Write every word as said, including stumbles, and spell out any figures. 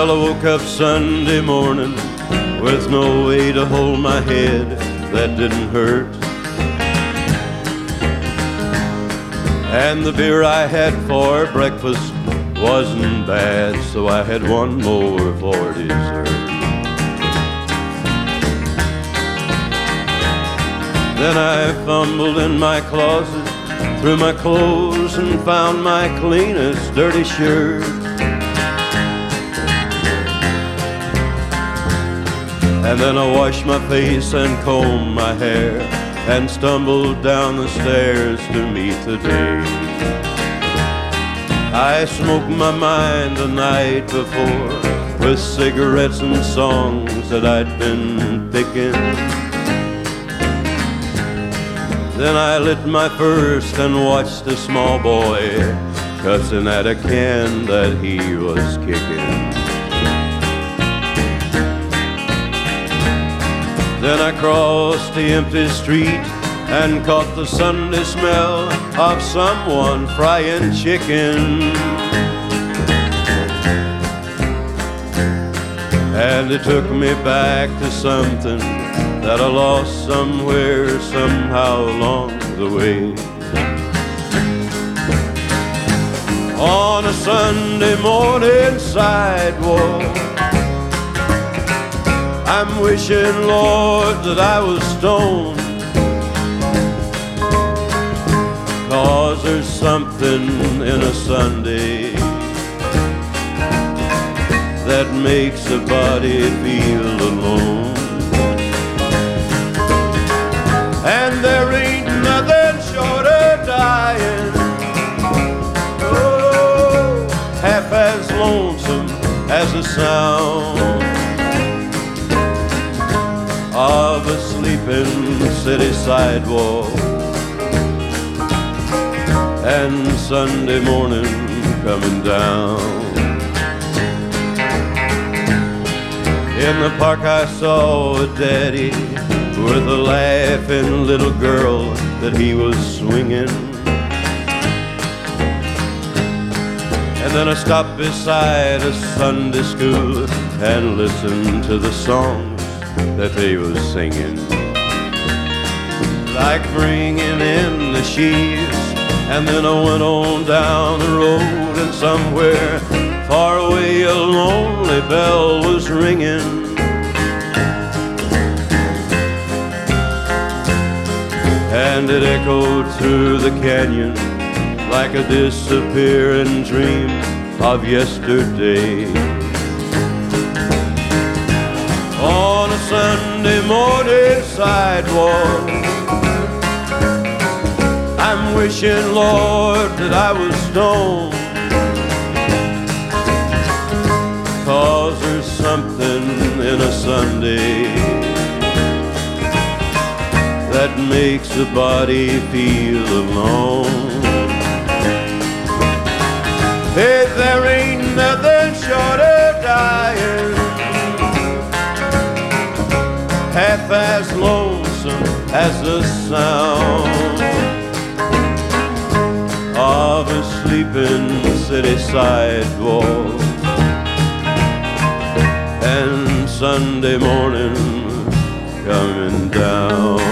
Well, I woke up Sunday morning with no way to hold my head that didn't hurt. And the beer I had for breakfast wasn't bad, so I had one more for dessert. Then I fumbled in my closet, through my clothes, and found my cleanest dirty shirt. And then I washed my face and combed my hair and stumbled down the stairs to meet the day. I smoked my mind the night before with cigarettes and songs that I'd been picking. Then I lit my first and watched a small boy cussing at a can that he was kicking. Then I crossed the empty street and caught the Sunday smell of someone frying chicken. And it took me back to something that I lost somewhere, somehow along the way. On a Sunday morning sidewalk, I'm wishing, Lord, that I was stoned, 'cause there's something in a Sunday that makes a body feel alone. And there ain't nothing short of dying, oh, half as lonesome as the sound of a sleeping city sidewalk and Sunday morning coming down. In the park I saw a daddy with a laughing little girl that he was swinging. And then I stopped beside a Sunday school and listened to the songs that they was singing, like bringing in the sheaves. And then I went on down the road, and somewhere far away a lonely bell was ringing. And it echoed through the canyon like a disappearing dream of yesterday. On a Sunday morning sidewalk, I'm wishing, Lord, that I was stoned, 'cause there's something in a Sunday that makes a body feel alone. Hey, there ain't nothing short of dying, half as lonesome as the sound of a sleeping city sidewalk and Sunday morning coming down.